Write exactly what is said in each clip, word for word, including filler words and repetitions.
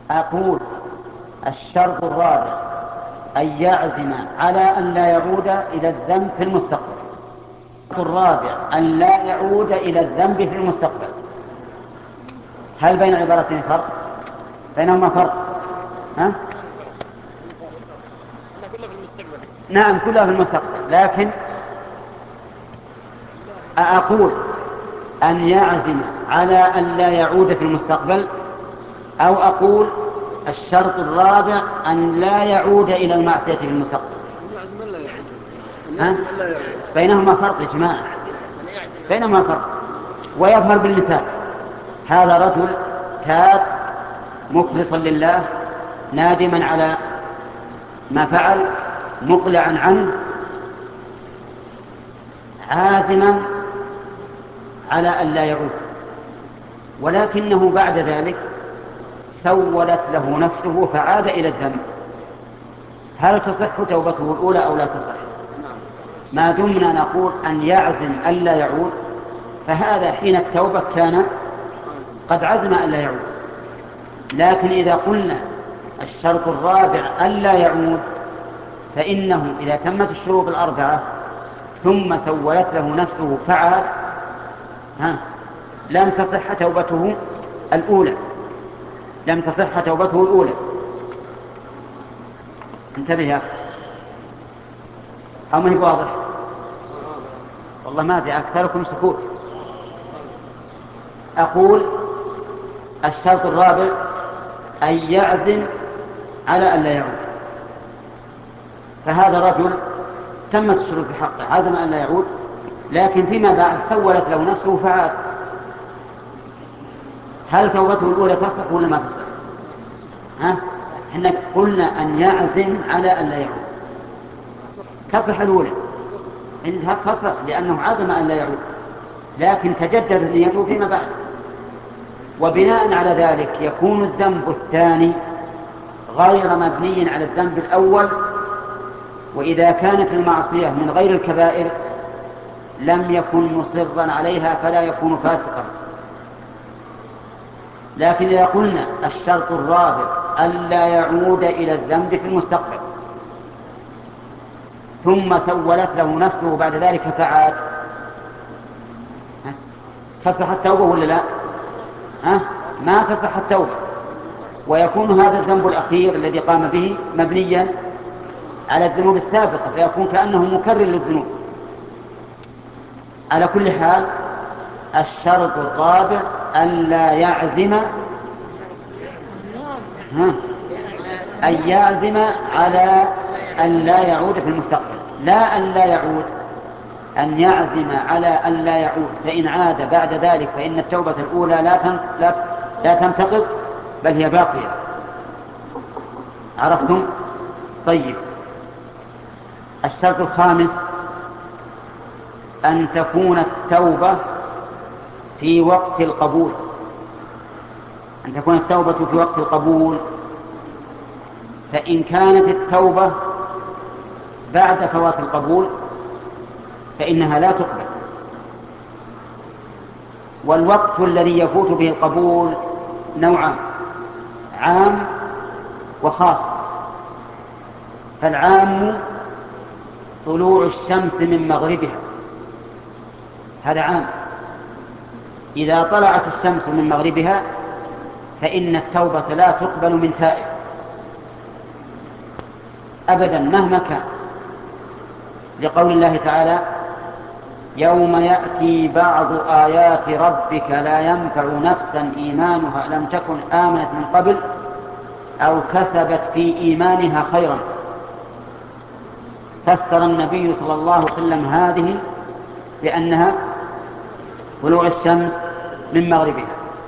أقول الشرط الرابع أن يعزم على أن لا يعود إلى الذنب في المستقبل. الشرط الرابع أن لا يعود إلى الذنب في المستقبل. هل بين عبارتين فرق؟ بينهما فرق؟ ها؟ نعم كلها في المستقبل، لكن أقول أن يعزم على أن لا يعود في المستقبل، أو أقول الشرط الرابع أن لا يعود إلى المعصية في المستقبل. ها؟ بينهما فرق يا جماعة، بينهما فرق. ويظهر بالمثال، هذا رجل تاب مخلصا لله نادما على ما فعل مقلعا عنه عازما على أن لا يعود، ولكنه بعد ذلك سولت له نفسه فعاد إلى الذنب. هل تصح توبته الأولى أو لا تصح؟ ما دمنا نقول أن يعزم أن لا يعود، فهذا حين التوبة كان قد عزم أن لا يعود. لكن إذا قلنا الشرط الرابع أن لا يعود، فإنه إذا تمت الشروط الأربعة ثم سولت له نفسه فعاد، ها لم تصح توبته الأولى، لم تصح توبته الأولى. انتبه يا أخي، أو ما هي واضح؟ والله ما أدري، أكثركم سكوت. أقول الشرط الرابع أن يعزم على أن لا يعود، فهذا رجل تمت الشروط بحقه عزم أن لا يعود، لكن فيما بعد سولت له نفسه فعاد. هل توبته الأولى تصح ولا ما تصح؟ ها؟ إحنا قلنا أن يعزم على أن لا يعود، تصح الأولى إنها تصح لأنه عزم أن لا يعود، لكن تجدد نيته فيما بعد، وبناء على ذلك يكون الذنب الثاني غير مبني على الذنب الأول. وإذا كانت المعصية من غير الكبائر لم يكن مصرا عليها فلا يكون فاسقا. لكن إذا قلنا الشرط الرابع ألا يعود إلى الذنب في المستقبل ثم سولت له نفسه بعد ذلك فعاد، تصح التوبة ولا لا؟ ها؟ ما تصح التوبة، ويكون هذا الذنب الأخير الذي قام به مبنيا على الذنوب السابقة، فيكون كأنه مكرر للذنوب. على كل حال الشرط الرابع ألا يعزم ها أن يعزم على أن لا يعود في المستقبل، لا أن لا يعود، أن يعزم على أن لا يعود، فإن عاد بعد ذلك فإن التوبة الأولى لا لا لا تنتقض بل هي باقية. عرفتم؟ طيب، الشرط الخامس أن تكون التوبة في وقت القبول، أن تكون التوبة في وقت القبول. فإن كانت التوبة بعد فوات القبول فإنها لا تقبل، والوقت الذي يفوت به القبول نوعان، عام وخاص. فالعام طلوع الشمس من مغربها، هذا عام، إذا طلعت الشمس من مغربها فإن التوبة لا تقبل من تائب أبدا مهما كان، لقول الله تعالى يوم يأتي بعض آيات ربك لا ينفع نفسا إيمانها لم تكن آمنت من قبل أو كسبت في إيمانها خيرا. فسر النبي صلى الله عليه وسلم هذه بأنها طلوع الشمس من مغربها،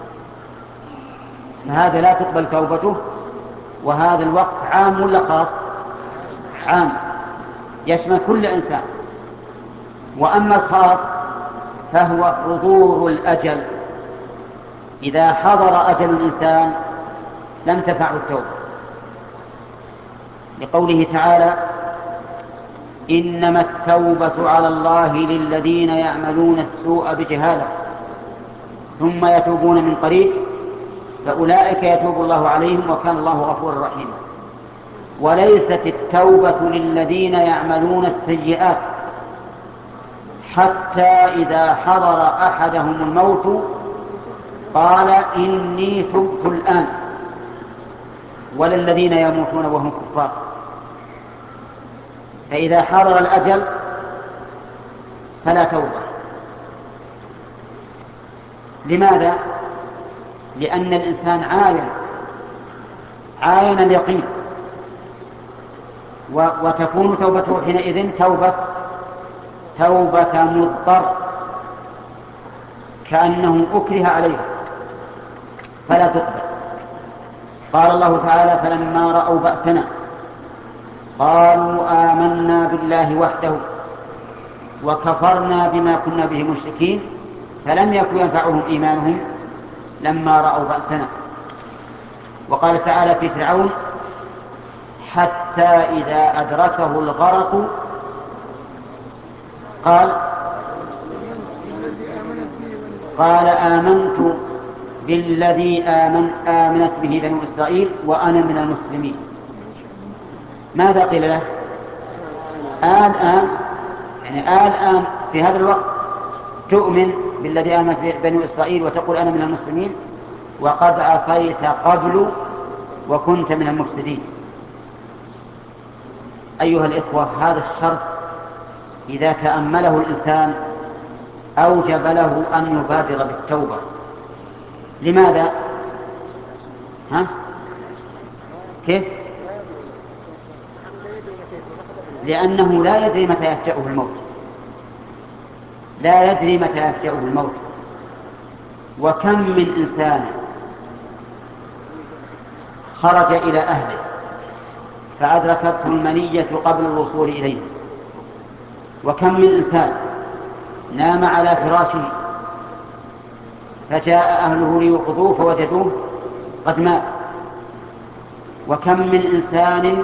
فهذا لا تقبل توبته. وهذا الوقت عام ولا خاص؟ عام، يشمل كل إنسان. وأما الخاص فهو حضور الأجل، إذا حضر أجل الإنسان لم تنفعه التوبة، لقوله تعالى إنما التوبة على الله للذين يعملون السوء بجهالة ثم يتوبون من قريب فأولئك يتوب الله عليهم وكان الله غفورا رحيما. وليست التوبة للذين يعملون السيئات حتى إذا حضر أحدهم الموت قال إني تبت الآن، ولا الذين يموتون وهم كفار. فإذا حضر الأجل فلا توبة. لماذا؟ لأن الإنسان عاين عاين اليقين، وتكون توبته حينئذ توبة توبة مضطر، كأنه أكره عليه فلا تقبل. قال الله تعالى: فلما رأوا بأسنا قالوا آمنا بالله وحده وكفرنا بما كنا به مشركين فلم يكن ينفعهم إيمانهم لما رأوا بأسنا. وقال تعالى في فرعون: حتى إذا أدركه الغرق قال قال آمنت بالذي آمن آمنت به بنو إسرائيل وأنا من المسلمين. ماذا قيل له؟ آل آن، يعني آل آن في هذا الوقت تؤمن بالذي آمنت به بنو إسرائيل وتقول أنا من المسلمين، وقد عصيت قبل وكنت من المفسدين. أيها الإخوة، هذا الشرط إذا تأمله الإنسان أوجب له أن يبادر بالتوبة. لماذا؟ ها؟ كيف؟ لأنه لا يدري متى يفجأه الموت، لا يدري متى يفجأه الموت. وكم من إنسان خرج إلى أهله فأدركته المنية قبل الوصول إليه، وكم من إنسان نام على فراشه فجاء أهله ليوقظوه فوجدوه قد مات، وكم من إنسان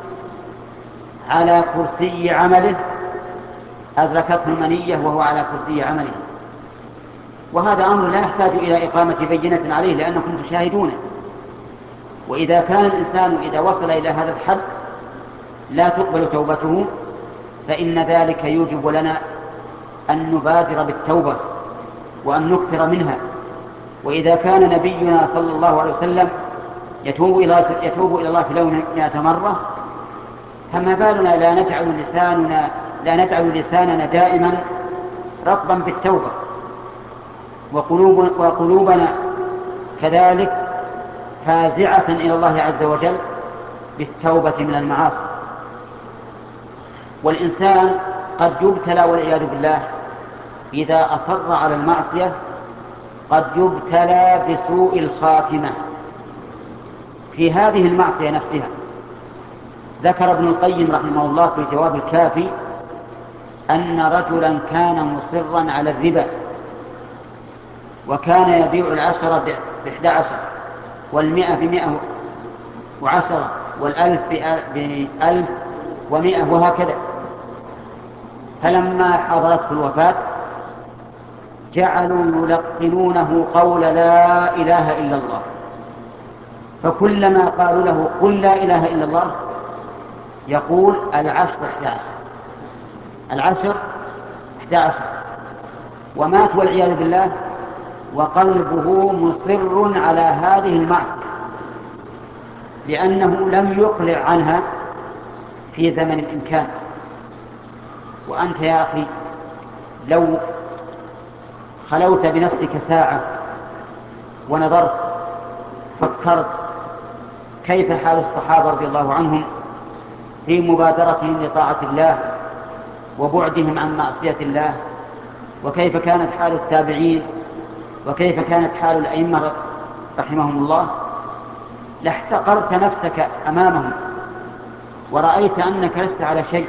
على كرسي عمله أدركته المنية وهو على كرسي عمله. وهذا أمر لا يحتاج إلى إقامة بينة عليه لأنكم تشاهدونه. وإذا كان الإنسان إذا وصل إلى هذا الحد لا تقبل توبته فإن ذلك يوجب لنا أن نبادر بالتوبة وأن نكثر منها. وإذا كان نبينا صلى الله عليه وسلم يتوب إلى يتوب إلى الله في اليوم مئة مرة، فما بالنا لا نجعل لساننا لا نجعل لساننا دائما رطبا بالتوبة، وقلوب وقلوبنا كذلك فازعة إلى الله عز وجل بالتوبة من المعاصي. والإنسان قد يبتلى والعياذ بالله إذا أصر على المعصية، قد يبتلى بسوء الخاتمة في هذه المعصية نفسها. ذكر ابن القيم رحمه الله في جواب الكافي أن رجلا كان مصرا على الربا، وكان يبيع العشرة بإحدى عشر، والمئة بمئة وعشرة، والألف بألف ومئة، وهكذا. فلما حضرته الوفاة جعلوا يلقنونه قول لا إله إلا الله، فكلما قالوا له قل لا إله إلا الله يقول العشر احدى عشر، العشر احدى عشر، ومات والعياذ بالله وقلبه مصر على هذه المعصية لأنه لم يقلع عنها في زمن الإمكان. وأنت يا أخي لو خلوت بنفسك ساعة ونظرت فكرت كيف حال الصحابة رضي الله عنهم في مبادرتهم لطاعة الله وبعدهم عن معصية الله، وكيف كانت حال التابعين، وكيف كانت حال الأئمة رحمهم الله، لاحتقرت نفسك أمامهم ورأيت أنك لست على شيء.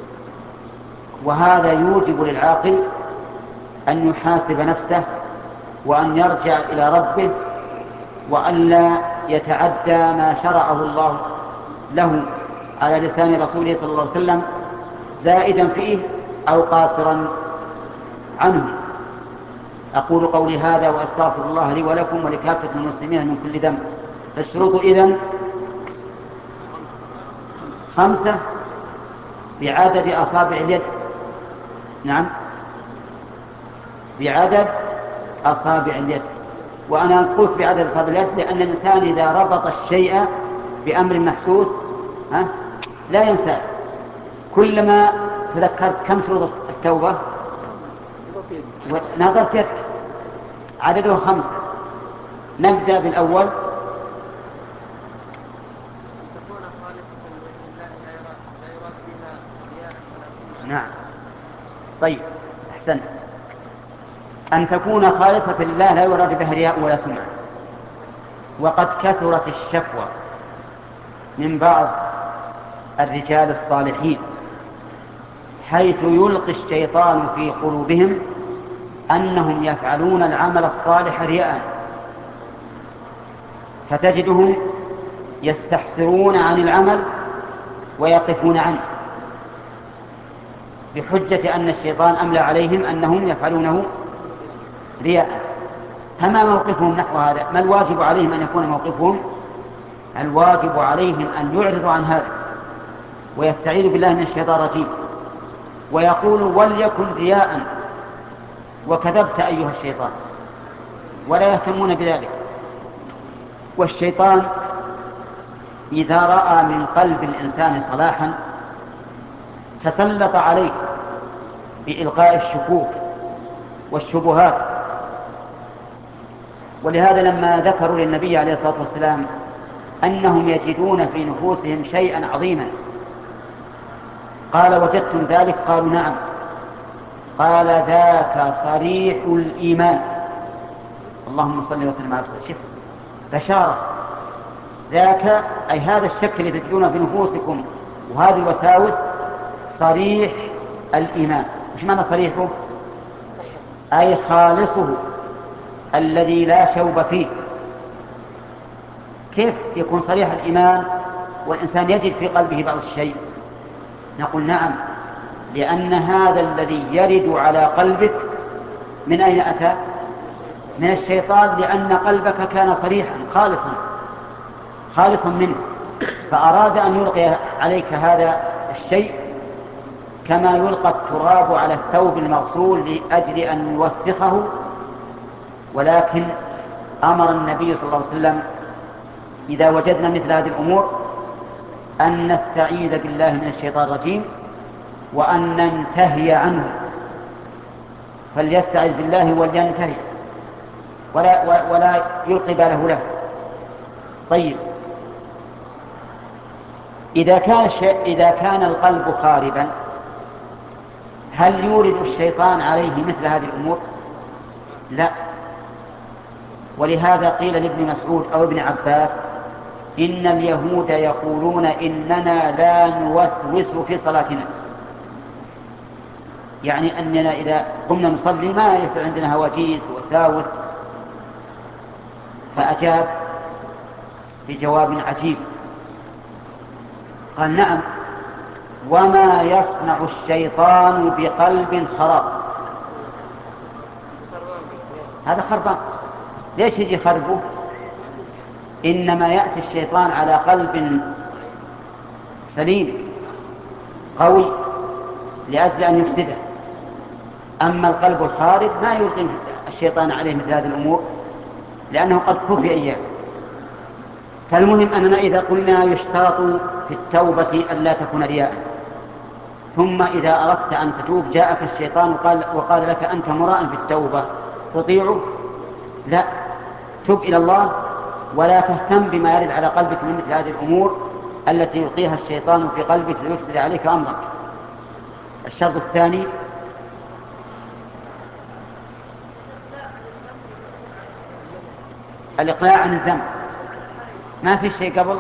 وهذا يوجب للعاقل أن يحاسب نفسه وأن يرجع إلى ربه وأن لا يتعدى ما شرعه الله له على لسان رسوله صلى الله عليه وسلم زائدا فيه أو قاصرا عنه. أقول قولي هذا وأستغفر الله لي ولكم ولكافة المسلمين من كل ذنب. فالشروط إذن خمسة بعدد أصابع اليد. نعم، بعدد أصابع اليد. وأنا قلت بعدد أصابع اليد لأن الإنسان إذا ربط الشيء بأمر محسوس ها لا ينسى. كلما تذكرت كم شروط التوبة نظرت يدك، عدده خمسة. نبدأ بالأول. نعم، طيب، أحسنت. أن تكون خالصة لله لا يراد بها رياء ولا سمعة. وقد كثرت الشكوى من بعض الرجال الصالحين حيث يلقي الشيطان في قلوبهم أنهم يفعلون العمل الصالح رياء، فتجدهم يستحسرون عن العمل ويقفون عنه بحجة أن الشيطان أملى عليهم أنهم يفعلونه رياء. فما موقفهم نحو هذا؟ ما الواجب عليهم أن يكون موقفهم؟ الواجب عليهم أن يعرضوا عن هذا ويستعيذوا بالله من الشيطان الرجيم ويقولوا وليكن رياء وكذبت أيها الشيطان، ولا يهتمون بذلك. والشيطان إذا رأى من قلب الإنسان صلاحا تسلط عليه بإلقاء الشكوك والشبهات. ولهذا لما ذكروا للنبي عليه الصلاة والسلام أنهم يجدون في نفوسهم شيئا عظيما قال وجدتم ذلك؟ قالوا نعم. قال ذاك صريح الإيمان. اللهم صل وسلم على رسول. بشارة. ذاك أي هذا الشك الذي تجدونه في نفوسكم وهذه الوساوس صريح الإيمان. مش معنى صريحه؟ أي خالصه الذي لا شوب فيه. كيف يكون صريح الإيمان والإنسان يجد في قلبه بعض الشيء؟ نقول نعم، لأن هذا الذي يرد على قلبك من أين أتى؟ من الشيطان، لأن قلبك كان صريحا خالصا خالصا منه، فأراد أن يلقي عليك هذا الشيء كما يلقى التراب على الثوب المغسول لأجل أن يوسخه. ولكن أمر النبي صلى الله عليه وسلم إذا وجدنا مثل هذه الأمور أن نستعيذ بالله من الشيطان الرجيم وأن ننتهي عنه. فليستعذ بالله ولينتهي ولا, ولا يلقي باله له. طيب، إذا كان, إذا كان القلب خاربا هل يورد الشيطان عليه مثل هذه الأمور؟ لا. ولهذا قيل لابن مسعود أو ابن عباس إن اليهود يقولون إننا لا نوسوس في صلاتنا، يعني أننا إذا قمنا نصلي ما يصير عندنا هواجيس وساوس. فأجاب بجواب عجيب قال نعم، وما يصنع الشيطان بقلب خراب. هذا خربان، ليش يجي خربه؟ إنما يأتي الشيطان على قلب سليم قوي لأجل أن يفسده. أما القلب الخارب ما يلقي الشيطان عليه مثل هذه الأمور لأنه قد كفي إياه. فالمهم أننا إذا قلنا يشترط في التوبة أن لا تكون رياء، ثم إذا أردت أن تتوب جاءك الشيطان وقال, وقال لك أنت مراء في التوبة تطيعه؟ لا، تب إلى الله ولا تهتم بما يرد على قلبك من مثل هذه الأمور التي يلقيها الشيطان في قلبك ليفسد عليك أمرك. الشرط الثاني الإقلاع عن الذنب. ما في شيء قبل؟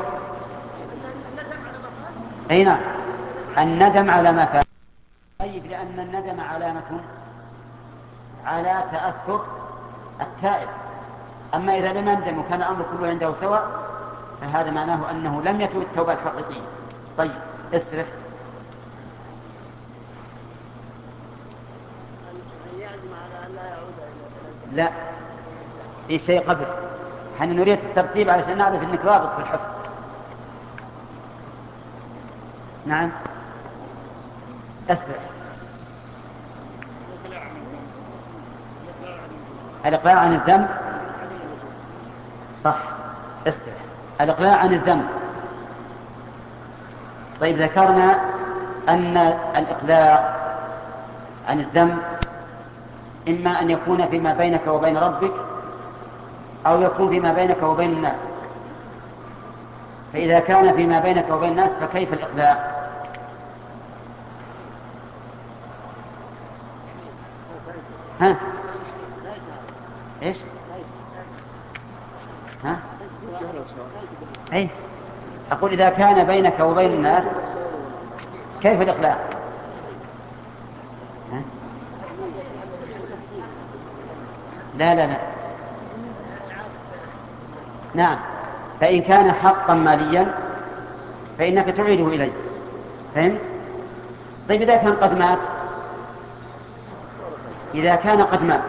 أي نعم، الندم على ما فات. طيب، لأن الندم علامة على تأثر التائب. أما إذا لم يندم وكان الأمر كله عنده سواء فهذا معناه أنه لم يتوب التوبة الحقيقية. طيب، اسرح. أن يعزم على أن لا يعود إلى الذنب. لا، في شيء قبل. احنا نريد الترتيب علشان نعرف انك ضابط في الحفظ. نعم، اسرع. الإقلاع عن الذنب، صح، اسرع. الإقلاع عن الذنب. طيب، ذكرنا أن الإقلاع عن الذنب إما أن يكون فيما بينك وبين ربك أو يكون فيما بينك وبين الناس. فإذا كان فيما بينك وبين الناس فكيف الإقلاع؟ ها؟ إيش؟ ها؟ أي، أقول إذا كان بينك وبين الناس كيف الإقلاع؟ ها؟ لا لا لا، نعم. فإن كان حقا ماليا فإنك تعيده إليه، فهمت؟ طيب، إذا كان قد مات، إذا كان قد مات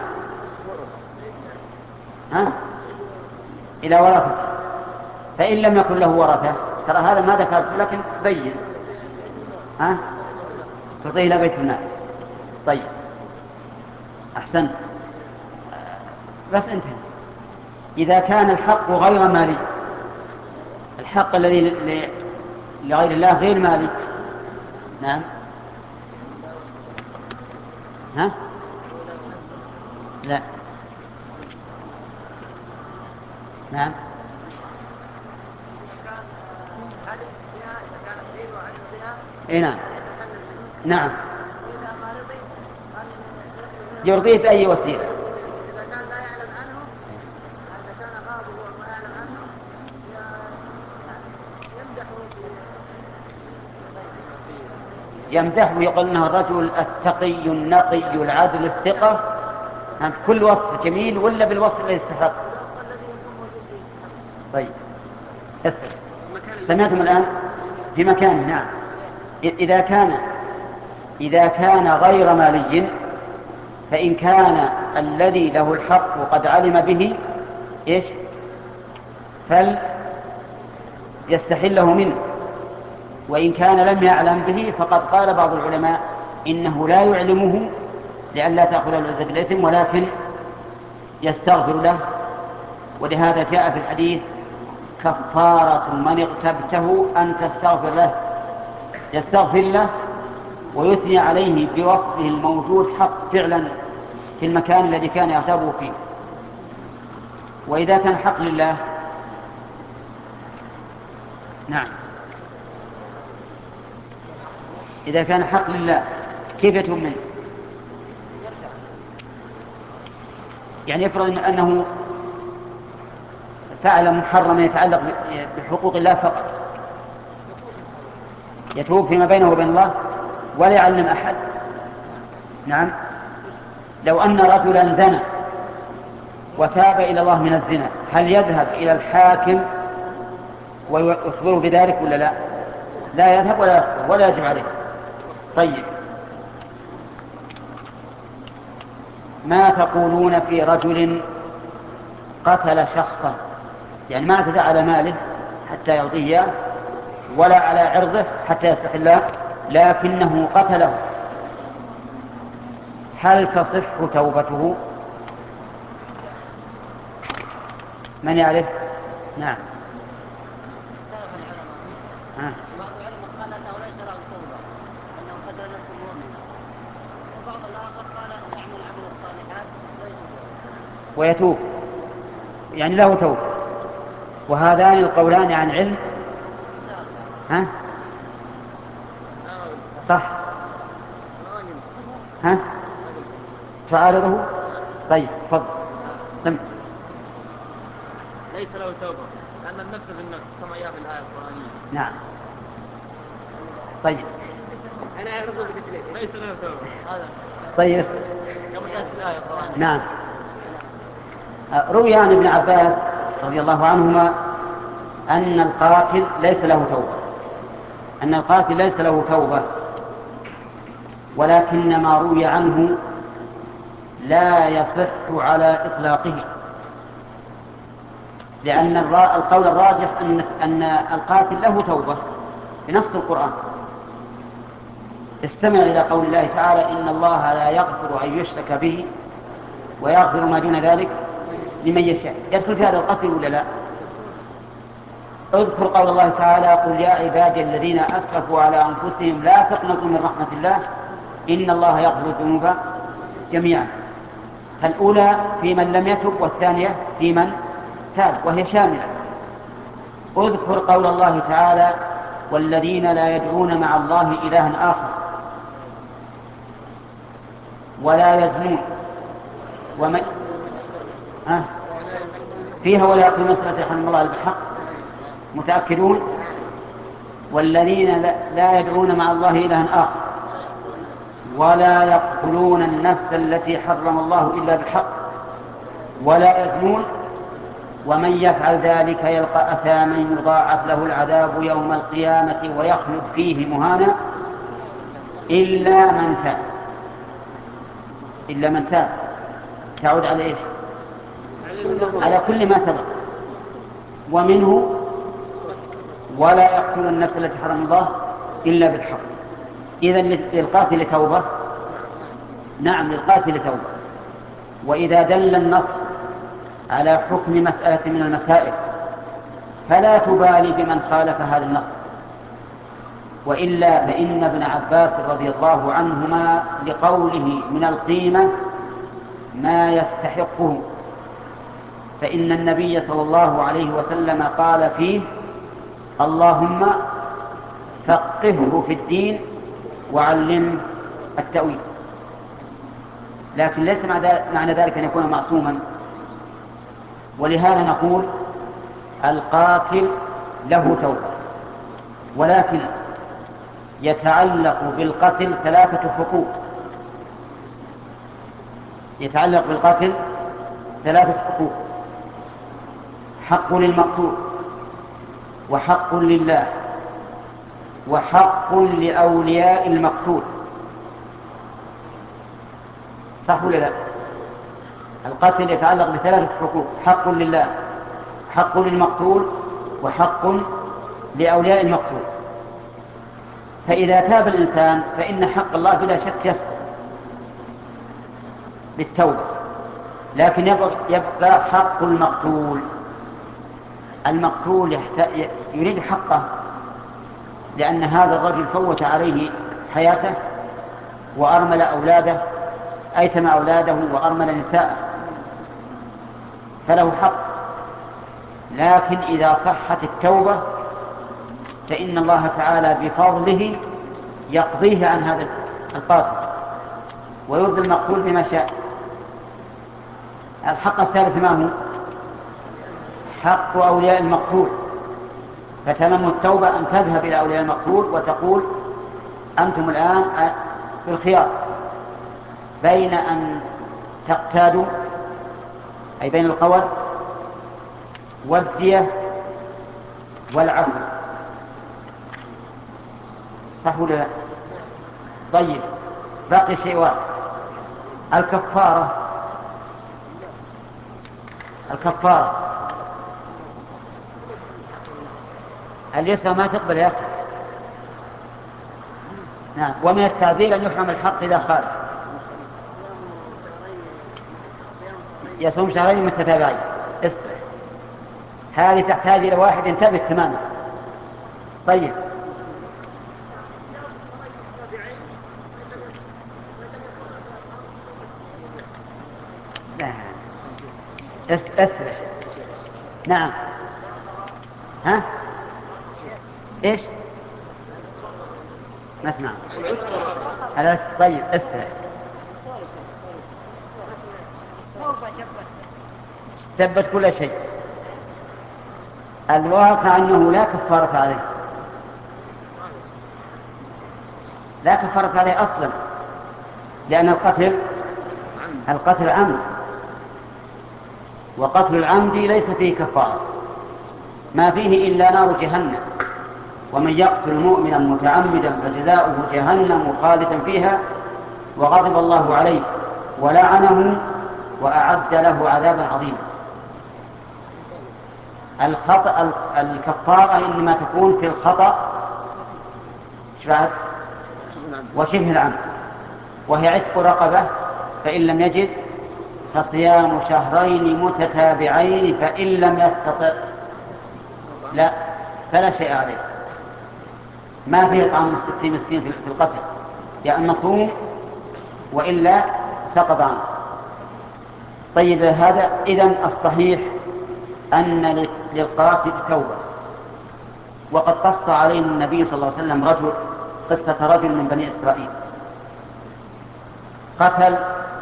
ها؟ إلى ورثته، فإن لم يكن له ورثة، ترى هذا ما ذكرت لكن بين، ها؟ تعطيه إلى بيت المال. طيب، أحسنت، بس انتهي. إذا كان الحق غير مالي، الحق الذي لغير الله غير مالي، نعم، ها؟ لا، نعم، اي نعم، نعم، يرضيه بأي وسيلة. إذا كان لا يعلم عنه، إذا كان غاضب وما يعلم عنه يمدحه ويقول انه الرجل التقي النقي العدل الثقة، كل وصف جميل ولا بالوصف الذي يستحق؟ طيب، استمع. سمعتم الآن في مكان؟ نعم. إذا كان إذا كان غير مالي، فإن كان الذي له الحق قد علم به إيش فليستحله منه، وإن كان لم يعلم به فقد قال بعض العلماء إنه لا يعلمه لئلا تأخذ العزة بالإثم، ولكن يستغفر له. ولهذا جاء في الحديث كفارة من اغتبته أن تستغفر له، يستغفر له ويثني عليه بوصفه الموجود حق فعلا في المكان الذي كان يغتابه فيه. وإذا كان حق لله، نعم، إذا كان حق لله كيف يتوب منه؟ يعني يفرض أنه فعل محرما يتعلق بحقوق الله فقط، يتوب فيما بينه وبين الله ولا يعلم أحد. نعم، لو أن رجلا زنى وتاب إلى الله من الزنا، هل يذهب إلى الحاكم ويخبره بذلك ولا لا؟ لا يذهب ولا يخبر ولا يجب عليه. طيب، ما تقولون في رجل قتل شخصا، يعني ما اعتدى على ماله حتى يعطيه إياه ولا على عرضه حتى يستحله، لكنه قتله، هل تصح توبته؟ من يعرف؟ نعم. بعض العلماء قال انه ليس له توبه، انه قتل نفسه مؤمنا، وبعض الاخر قال يعمل عمل الصالحات ويتوب، يعني له توبه. وهذان القولان عن علم، ها؟ صح؟ ها؟ تعارضه؟ طيب، تفضل. نعم. ليس له توبه لان النفس بالنفس كما جاء في الايه القرانيه. نعم. طيب، انا اعرض ليس له توبه هذا. طيب، كما جاء في الايه القرانيه. نعم. روي عن ابن عباس رضي الله عنهما أن القاتل ليس له توبة، أن القاتل ليس له توبة، ولكن ما روي عنه لا يصح على إطلاقه، لأن القول الراجح أن أن القاتل له توبة بنص القرآن. استمع إلى قول الله تعالى: إن الله لا يغفر أن يشرك به ويغفر ما دون ذلك لمن يشاء. يدخل في هذا القتل ولا لا؟ اذكر قول الله تعالى: قل يا عبادي الذين أسرفوا على أنفسهم لا تقنطوا من رحمة الله إن الله يغفر الذنوب جميعا. فالأولى في من لم يتب، والثانية في من تاب، وهي شاملة. اذكر قول الله تعالى: والذين لا يدعون مع الله إلها آخر ولا يزنون ومن ها فيها ولا يقتلون النفس التي حرم الله بالحق. متأكدون؟ والذين لا يدعون مع الله إلها آخر ولا يقتلون النفس التي حرم الله إلا بالحق ولا يزنون ومن يفعل ذلك يلقى أثاما يضاعف له العذاب يوم القيامة ويخلد فيه مهانا إلا من تاب. إلا من تاب تعود على إيش؟ على كل ما سبق. ومنه ولا يقتل النفس التي حرم الله إلا بالحق. إذن للقاتل توبة؟ نعم، للقاتل توبة. وإذا دل النص على حكم مسألة من المسائل فلا تبالي بمن خالف هذا النص، وإلا فإن ابن عباس رضي الله عنهما لقوله من القيمة ما يستحقه، فإن النبي صلى الله عليه وسلم قال فيه: اللهم فقهه في الدين وعلمه التأويل. لكن ليس معنى ذلك أن يكون معصوما، ولهذا نقول القاتل له توبة، ولكن يتعلق بالقتل ثلاثة حقوق. يتعلق بالقتل ثلاثة حقوق: حق للمقتول، وحق لله، وحق لأولياء المقتول. صح ولا لا؟ القتل يتعلق بثلاثة حقوق: حق لله، حق للمقتول، وحق لأولياء المقتول. فإذا تاب الإنسان فإن حق الله بلا شك يسقط بالتوبة، لكن يبقى حق المقتول. المقتول يريد حقه، لأن هذا الرجل فوت عليه حياته وأرمل أولاده، أيتم أولاده وأرمل نساءه، فله حق. لكن إذا صحت التوبة فإن الله تعالى بفضله يقضيه عن هذا القاتل ويرضي المقتول بما شاء. الحق الثالث ما هو؟ حق أولياء المقتول. فتمام التوبة أن تذهب إلى أولياء المقتول وتقول: أنتم الآن في الخيار بين أن تقتادوا، أي بين القول والدية والعفو. صح ولا لا؟ طيب، باقي شيء واحد: الكفارة. الكفارة اليسرى ما تقبل يا أخي. نعم. ومن التعزير أن يحرم الحق إذا خالف. يصوم شهرين متتابعين. استرح، هذه تحتاج إلى واحد ينتبه تماما. طيب، استرح. نعم. ها؟ ايش؟ ما اسمع. طيب، استرح. ثبت كل شيء. الواقع أنه لا كفارة عليه، لا كفارة عليه أصلا، لأن القتل القتل عمد، وقتل العمد ليس فيه كفارة، ما فيه إلا نار جهنم. ومن يقتل مؤمنا متعمدا فجزاؤه جهنم خالدا فيها وغضب الله عليه ولعنه وأعد له عذابا عظيما. الخطأ الكفارة إنما تكون في الخطأ وشبه العمد، وهي عتق رقبة فإن لم يجد فصيام شهرين متتابعين فإن لم يستطع لا فلا شيء عليه، ما فيه طعام ستين مسكين في القتل، يا أما صوم وإلا سقط عنه. طيب هذا إذن الصحيح أن للقاتل توبة. وقد قص علينا النبي صلى الله عليه وسلم رجل قصة رجل من بني إسرائيل قتل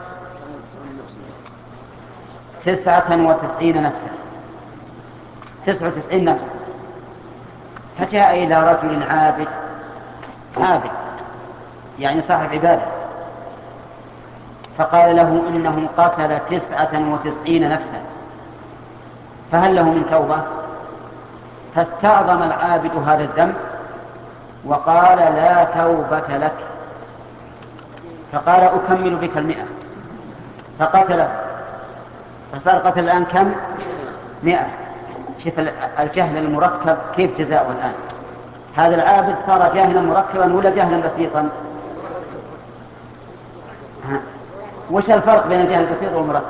تسعة وتسعين نفسا تسعة وتسعين نفسا، فجاء إلى رجل عابد عابد يعني صاحب عبادة، فقال له إنه قتل تسعة وتسعين نفسا فهل له من توبة؟ فاستعظم العابد هذا الذنب وقال لا توبة لك، فقال أكمل بك المئة، فقتله، فصار قتل الآن كم؟ مئة. شوف الجهل المركب كيف جزاؤه الآن. هذا العابد صار جاهلا مركبا ولا جهلا بسيطا؟ وش الفرق بين الجاهل البسيط والمركب؟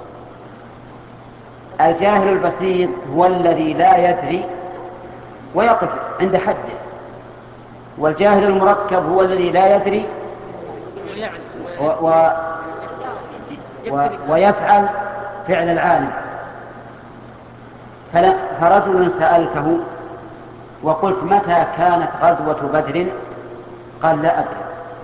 الجاهل البسيط هو الذي لا يدري ويقف عند حده، والجاهل المركب هو الذي لا يدري و... و... و... ويفعل فعل العالم. فلا... فرجل سألته وقلت متى كانت غزوة بدر؟ قال لا أدري.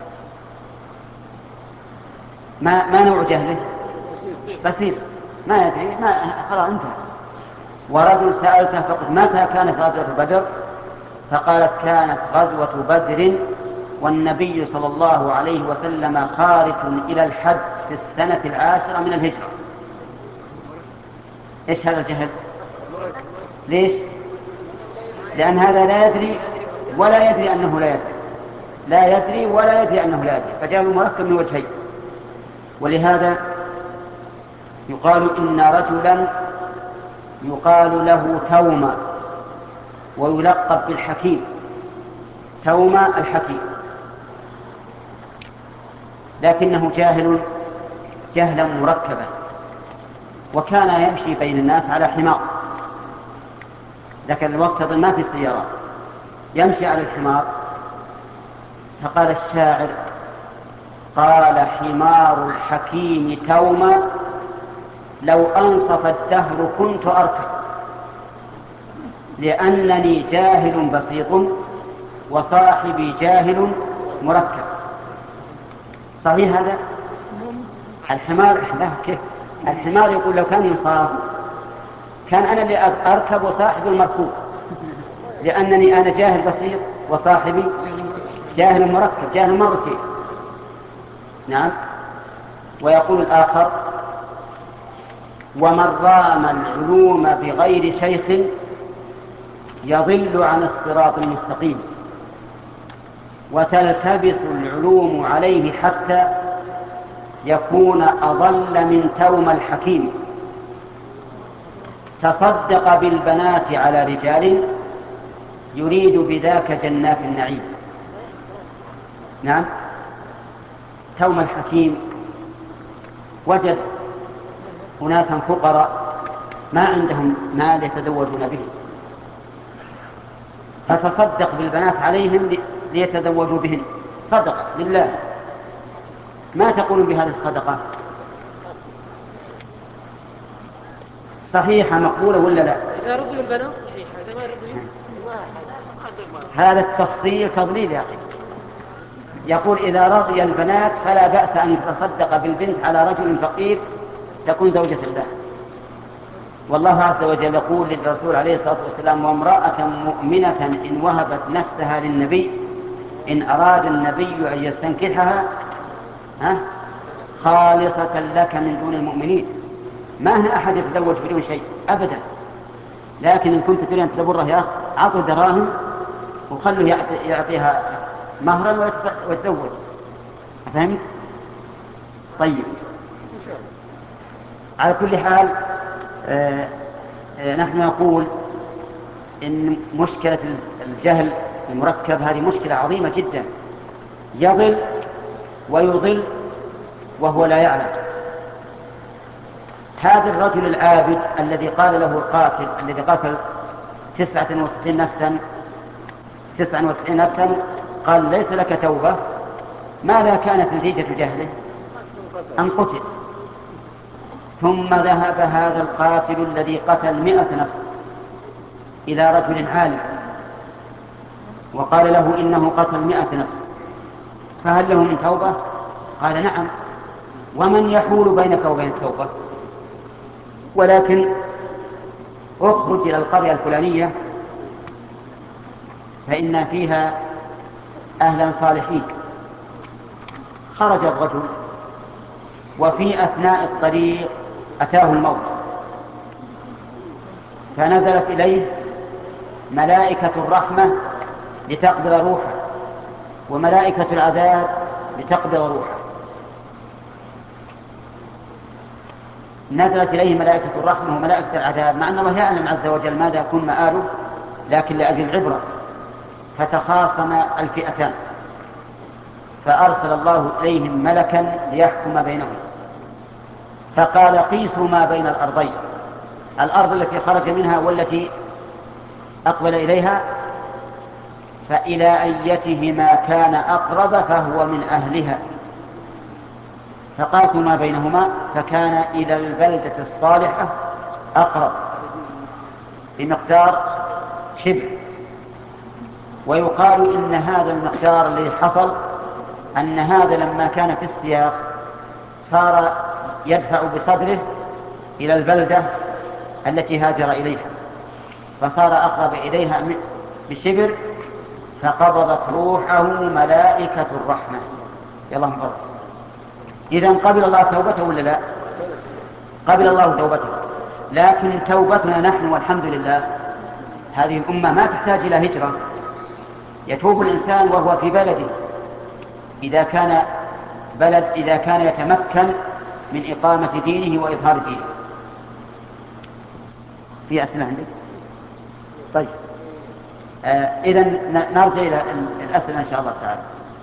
ما, ما نوع جهله؟ بسيط ما يدري، ما خلاص انتهى. ورجل سألته فقلت متى كانت غزوة بدر؟ فقالت كانت غزوة بدر والنبي صلى الله عليه وسلم خارج إلى الحج في السنة العاشرة من الهجرة. إيش هذا الجهل؟ ليش؟ لأن هذا لا يدري ولا يدري أنه لا يدري، لا يدري ولا يدري أنه لا يدري، فجعله مركب من وجهين. ولهذا يقال إن رجلا يقال له توما ويلقب بالحكيم، توما الحكيم، لكنه جاهل جهلا مركبا، وكان يمشي بين الناس على حمار، لكن الوقت ما في سيارات، يمشي على الحمار. فقال الشاعر قال حمار الحكيم توما لو أنصف الدهر كنت أركب لأنني جاهل بسيط وصاحبي جاهل مركب. صحيح هذا؟ الحمار كيف؟ الحمار يقول لو كان ينصاف كان أنا اللي أركب وصاحبي المركوب، لأنني أنا جاهل بسيط وصاحبي جاهل مركب، جاهل مرتين. نعم. ويقول الآخر ومن رام العلوم بغير شيخ يضل عن الصراط المستقيم وتلتبس العلوم عليه حتى يكون أضل من توم الحكيم. تصدق بالبنات على رجال يريد بذاك جنات النعيم. نعم. توم الحكيم وجد أناسا فقراء ما عندهم مال يتزوجون به، فتصدق بالبنات عليهم ليتزوجوا بهن، صدقة لله. ما تقول بهذه الصدقة؟ صحيحة مقبولة ولا لا؟ إذا رضيوا البنات صحيحة، إذا ما رضيوا هذا التفصيل تضليل يا أخي. يقول إذا رضي البنات فلا بأس أن يتصدق بالبنت على رجل فقير تكون زوجة الله. والله عز وجل يقول للرسول عليه الصلاة والسلام وامرأة مؤمنة إن وهبت نفسها للنبي إن أراد النبي أن يستنكحها ها خالصة لك من دون المؤمنين. ما هنا أحد يتزوج بدون شيء أبدا، لكن إن كنت تريد أن تبره يا أخ عطوا دراهم وخلوا يعطيها مهرا ويتزوج. فهمت؟ طيب على كل حال آه آه نحن نقول إن مشكلة الجهل المركب هذه مشكلة عظيمة جدا، يضل ويضل وهو لا يعلم. هذا الرجل العابد الذي قال له القاتل الذي قتل تسعة وتسعين نفسا تسعة وتسعين نفسا قال ليس لك توبة، ماذا كانت نتيجة جهله؟ أن قتل. ثم ذهب هذا القاتل الذي قتل مئة نفس إلى رجل عالم وقال له إنه قتل مئة نفس، فهل له من توبة؟ قال نعم. ومن يحول بينك وبين التوبة؟ ولكن اخرج إلى القرية الفلانية فإن فيها أهلا صالحين. خرج الرجل وفي أثناء الطريق أتاه الموت، فنزلت إليه ملائكة الرحمة لتقبض روحه وملائكة العذاب لتقبض روحه. نزلت إليه ملائكة الرحمة وملائكة العذاب، مع أن الله يعلم عز وجل ماذا يكون مآله، لكن لأجل العبرة. فتخاصم الفئتان فأرسل الله إليهم ملكا ليحكم بينهم، فقال قيسوا ما بين الأرضين، الأرض التي خرج منها والتي أقبل إليها، فإلى أيتهما كان أقرب فهو من أهلها. فقاسوا ما بينهما فكان إلى البلدة الصالحة أقرب بمقدار شبر. ويقال إن هذا المقدار الذي حصل أن هذا لما كان في السياق صار يدفع بصدره إلى البلدة التي هاجر إليها، فصار أقرب إليها بشبر، فقبضت روحه ملائكة الرحمة. يلا انفضل. إذن قبل الله توبته ولا لا؟ قبل الله توبته، لكن توبتنا نحن والحمد لله هذه الأمة ما تحتاج إلى هجرة. يتوب الإنسان وهو في بلده إذا كان بلد إذا كان يتمكن من إقامة دينه وإظهار دينه. في أسئلة عندك؟ طيب آه إذن نرجع إلى الأسئلة إن شاء الله تعالى.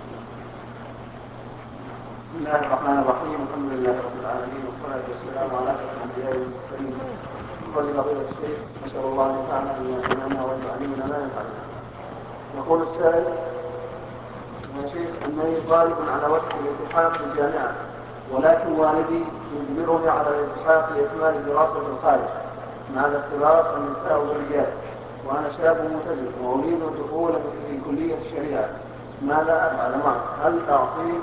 بسم الله الرحمن الرحيم، الحمد لله رب العالمين، والصلاة والسلام على أشرف الأنبياء والمرسلين. قال فضيلة الشيخ نسأل الله أن ينفعنا بما سمعنا وأن يعلمنا ما ينفعنا. يقول السائل: يا شيخ أنني طالب على وشك الالتحاق بالجامعة، ولكن والدي يجبرني على الالتحاق لإكمال الدراسة في الخارج مع الاختلاط النساء والرجال، وأنا شاب ملتزم وأريد الدخول في كلية الشريعة، ماذا أفعل معه؟ هل أعصيه؟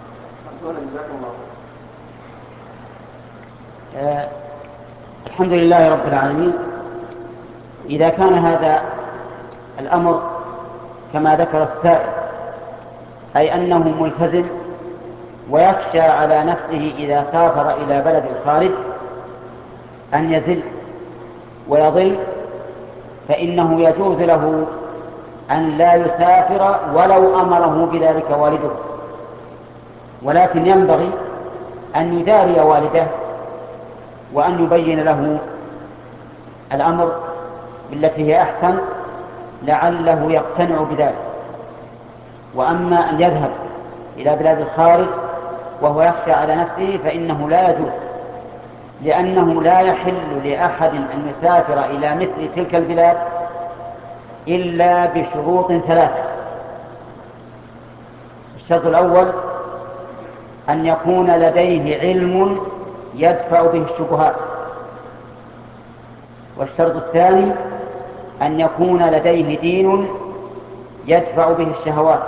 آه الحمد لله رب العالمين. إذا كان هذا الأمر كما ذكر السائل، أي أنه ملتزم ويخشى على نفسه إذا سافر إلى بلد الخارج أن يزل ويضل، فإنه يجوز له أن لا يسافر ولو أمره بذلك والده، ولكن ينبغي أن يداري والده وأن يبين له الأمر بالتي هي أحسن لعله يقتنع بذلك. وأما أن يذهب إلى بلاد الخارج وهو يخشى على نفسه فإنه لا يجوز، لأنه لا يحل لأحد أن يسافر إلى مثل تلك البلاد إلا بشروط ثلاثة. الشرط الأول أن يكون لديه علم يدفع به الشبهات، والشرط الثاني أن يكون لديه دين يدفع به الشهوات،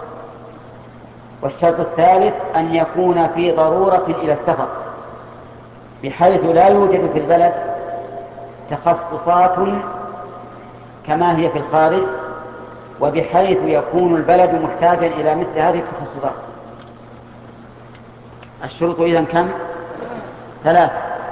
والشرط الثالث أن يكون في ضرورة إلى السفر بحيث لا يوجد في البلد تخصصات كما هي في الخارج، وبحيث يكون البلد محتاجا إلى مثل هذه التخصصات. الشروط إذن كم؟ ثلاثة.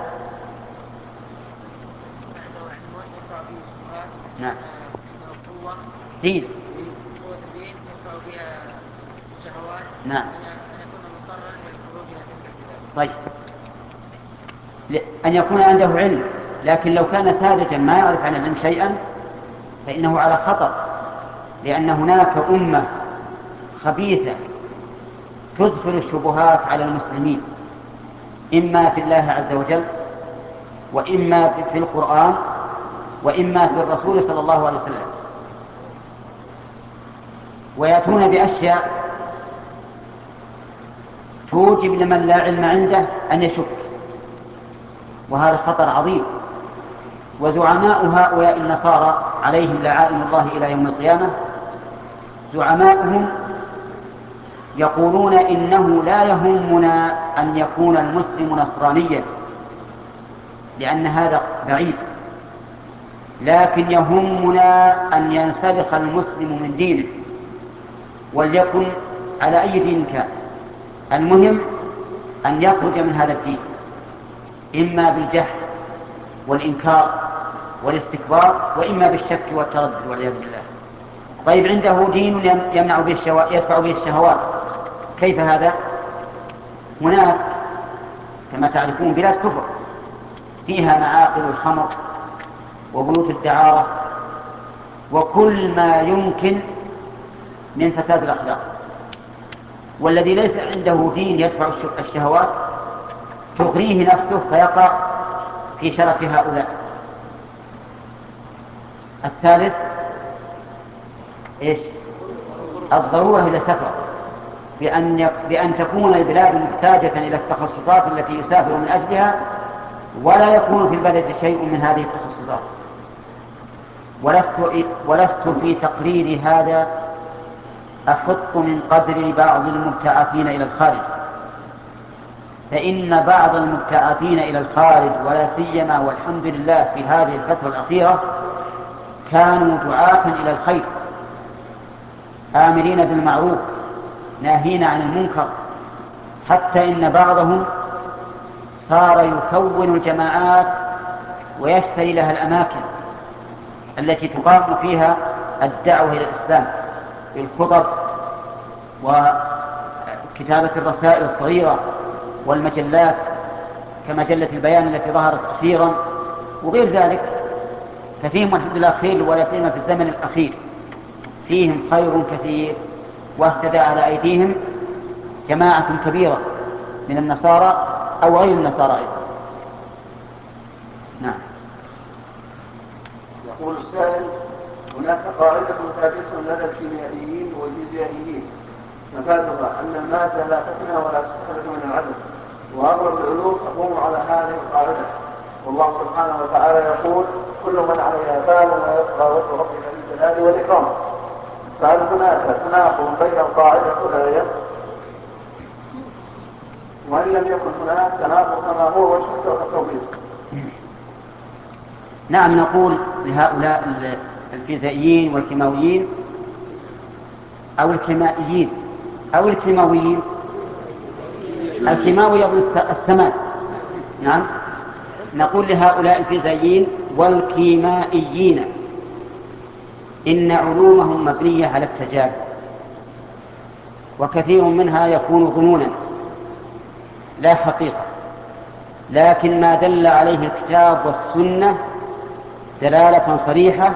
نعم. دين. قوة الدين يدفع بها الشهوات. نعم. أن يكون مضطرا للخروج إلى تلك البلاد. طيب. أن يكون عنده علم، لكن لو كان ساذجا ما يعرف عن العلم شيئا فإنه على خطر، لأن هناك أمة خبيثة تدخل الشبهات على المسلمين، إما في الله عز وجل، وإما في القرآن، وإما في الرسول صلى الله عليه وسلم، ويأتون بأشياء توجب لمن لا علم عنده أن يشك، وهذا خطر عظيم. وزعماء هؤلاء النصارى عليهم لعائن الله إلى يوم القيامة، زعماؤهم يقولون إنه لا يهمنا أن يكون المسلم نصرانيا لأن هذا بعيد، لكن يهمنا أن ينسلخ المسلم من دينه وليكن على أي دين كان، المهم أن يخرج من هذا الدين إما بالجهل والإنكار والاستكبار، وإما بالشك والتردد والعياذ بالله. طيب عنده دين يمنع به الشهوات، يدفع به الشهوات، كيف هذا؟ هناك كما تعرفون بلاد كفر فيها معاقل الخمر وبيوت الدعارة وكل ما يمكن من فساد الأخلاق، والذي ليس عنده دين يدفع الشهوات تغريه نفسه فيقع في شرف هؤلاء. الثالث إيش؟ الضرورة إلى سفر، بأن, بأن تكون البلاد محتاجة إلى التخصصات التي يسافر من أجلها، ولا يكون في البلد شيء من هذه التخصصات. ولست, ولست في تقرير هذا أحط من قدر بعض المبتعثين إلى الخارج، فإن بعض المبتعثين إلى الخارج ولا سيما والحمد لله في هذه الفترة الأخيرة كانوا دعاة إلى الخير، آمرين بالمعروف ناهين عن المنكر، حتى إن بعضهم صار يكون الجماعات ويشتري لها الأماكن التي تقام فيها الدعوة إلى الإسلام بالخطب وكتابة الرسائل الصغيرة والمجلات كمجلة البيان التي ظهرت أخيرا وغير ذلك. ففيهم الحمد لله خير، ولا سيما في الزمن الأخير فيهم خير كثير، واهتدى على أيديهم جماعة كبيرة من النصارى أو غير النصارى أيضا. نعم. يقول السائل: هناك قاعدة ثابتة لدى الكيميائيين والفيزيائيين مفادها أن المادة لا تفنى ولا تستخرج من العدم، وأغلب العلوم تقوم على هذه القاعدة، والله سبحانه وتعالى يقول: كل من عليها فان ويبقى وجه ربك ذي الجلال والإكرام. فهل هناك تناقض بين القاعدة والآية؟ وإن لم يكن هناك تناقض فما هو وجه التوفيق؟ نعم، نقول لهؤلاء الفيزيائيين والكيماويين أو الكيمائيين أو الكيماويين، الكيماوي يظن السماد، نعم، نقول لهؤلاء الفيزيائيين والكيمائيين إن علومهم مبنية على التجارب، وكثير منها يكون ظنونا لا حقيقة، لكن ما دل عليه الكتاب والسنة دلالة صريحة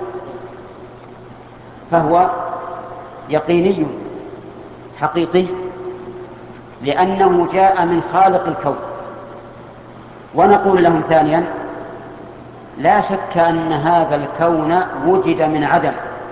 فهو يقيني حقيقي، لأنه جاء من خالق الكون. ونقول لهم ثانيا: لا شك أن هذا الكون وجد من عدم،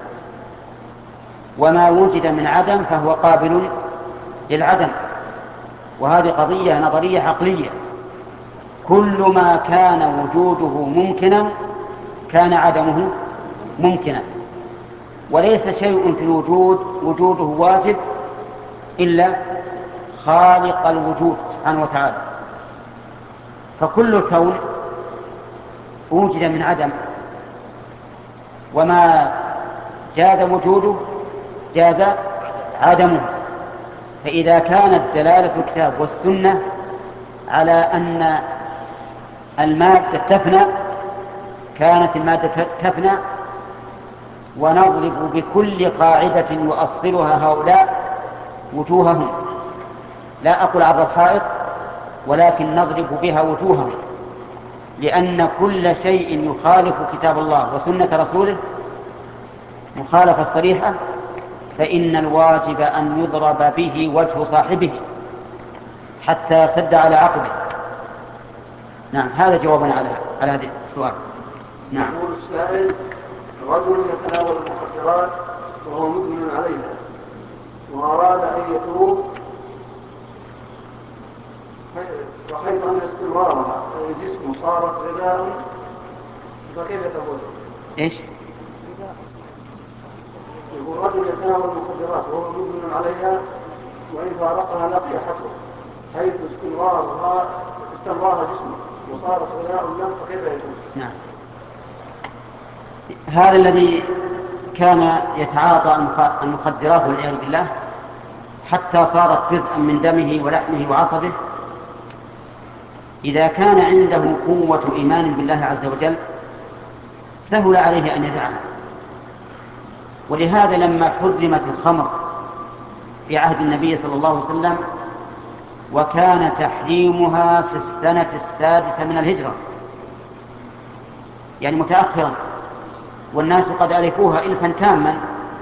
وما وجد من عدم فهو قابل للعدم، وهذه قضية نظرية عقلية. كل ما كان وجوده ممكنا كان عدمه ممكنا، وليس شيء في الوجود وجوده واجب إلا خالق الوجود سبحانه وتعالى. فكل الكون وجد من عدم، وما جاز وجوده جاز عدمه. فإذا كانت دلالة الكتاب والسنة على أن المادة تفنى كانت المادة تفنى، ونضرب بكل قاعدة يؤصلها هؤلاء وجوههم، لا أقول عبر الحائط، ولكن نضرب بها وجوههم لأن كل شيء يخالف كتاب الله وسنة رسوله مخالفة صريحة فإن الواجب أن يضرب به وجه صاحبه حتى يرتد على عقبه. نعم، هذا جوابنا على على هذا السؤال. نعم. يقول السائل: رجل يتناول المخدرات وهو مدمن عليها وأراد أن يتوب، وحيث أن استمرارها الجسم صارت غذاء، فكيف تقول؟ إيش؟ يقول رجل يتناول المخدرات وهو مدمن عليها وإن فارقها لقي حتى حيث استمرارها استمرارها جسمه وصارت غذاء له، فكيف يكون؟ نعم. هذا الذي كان يتعاطى المخدرات والعياذ بالله حتى صارت جزءا من دمه ولحمه وعصبه، إذا كان عنده قوة إيمان بالله عز وجل سهل عليه أن يدعها. ولهذا لما حرمت الخمر في عهد النبي صلى الله عليه وسلم وكان تحريمها في السنة السادسة من الهجرة، يعني متأخرا، والناس قد ألفوها إلفا تاما،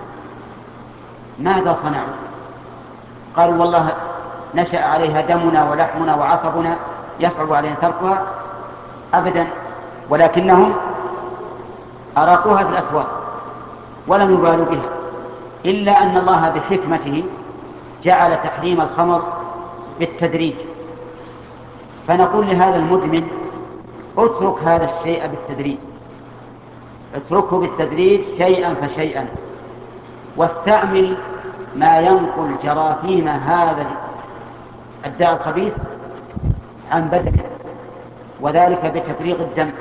ماذا صنعوا؟ قالوا والله نشأ عليها دمنا ولحمنا وعصبنا يصعب علينا تركها أبدا، ولكنهم أراقوها في الأسواق ولم يبالوا بها، إلا أن الله بحكمته جعل تحريم الخمر بالتدريج. فنقول لهذا المدمن: اترك هذا الشيء بالتدريج، اتركه بالتدريج شيئا فشيئا، واستعمل ما ينقل جراثيم هذا الداء الخبيث عن بدنه، وذلك بتفريغ الدم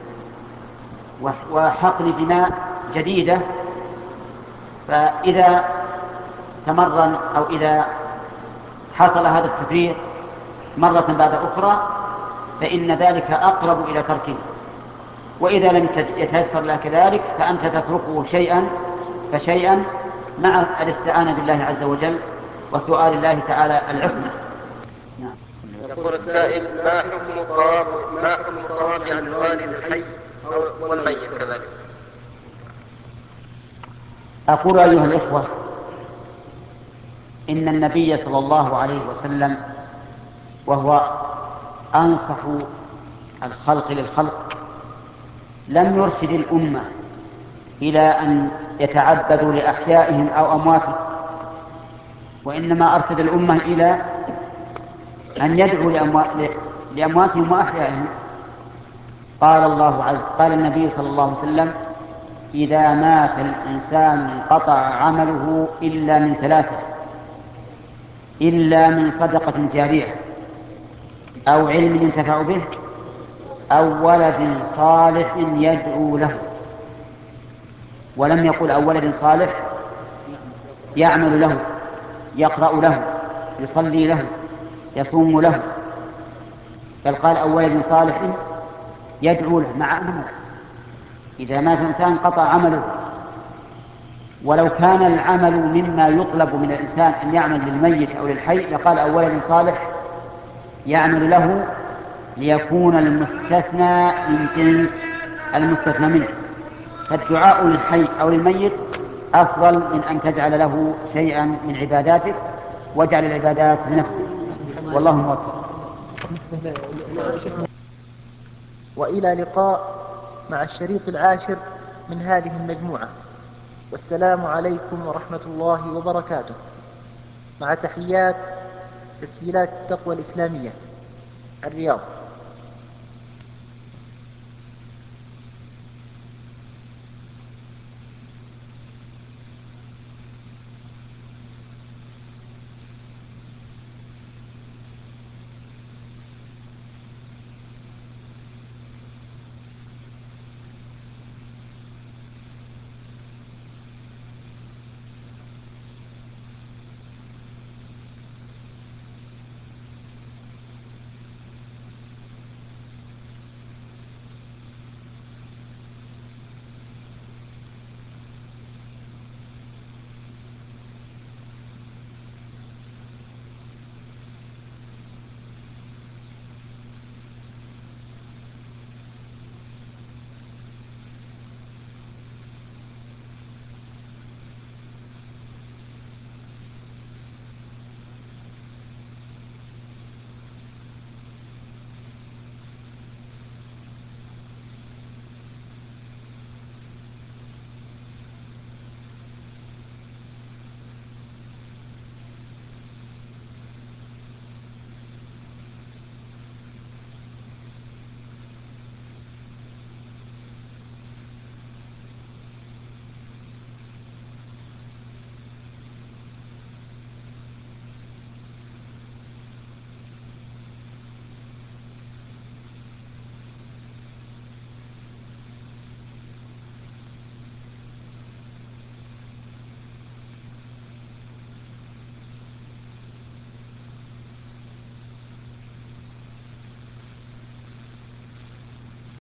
وحقن دماء جديدة. فإذا تمرن أو إذا حصل هذا التفريغ مرة بعد أخرى فإن ذلك أقرب إلى تركه، وإذا لم يتيسر لك ذلك فأنت تتركه شيئا فشيئا مع الاستعانة بالله عز وجل وسؤال الله تعالى العصمة. نعم. يقول السائل: ما حكم الطواف ما حكم الطواف عن الوالد الحي والميت كذلك؟ أقول أيها الإخوة: إن النبي صلى الله عليه وسلم وهو أنصح الخلق للخلق لم يرشد الأمة إلى أن يتعبدوا لأحيائهم أو أمواتهم، وإنما أرشد الأمة إلى أن يدعوا لأمواتهم وأحيائهم. قال الله عز قال النبي صلى الله عليه وسلم: إذا مات الإنسان انقطع عمله إلا من ثلاثة: إلا من صدقة جارية أو علم ينتفع به أو ولد صالح يدعو له. ولم يقل أو ولد صالح يعمل له، يقرأ له، يصلي له، يصوم له، بل قال أو ولد صالح يدعو له. مع أنه إذا مات الإنسان قطع عمله، ولو كان العمل مما يطلب من الإنسان أن يعمل للميت أو للحي لقال أو ولد صالح يعمل له، ليكون المستثنى من جنس المستثنى منه. فالدعاء للحي أو للميت أفضل من أن تجعل له شيئا من عباداتك، واجعل العبادات لنفسك، والله موفق. وإلى لقاء مع الشريط العاشر من هذه المجموعة، والسلام عليكم ورحمة الله وبركاته، مع تحيات تسجيلات التقوى الإسلامية، الرياض.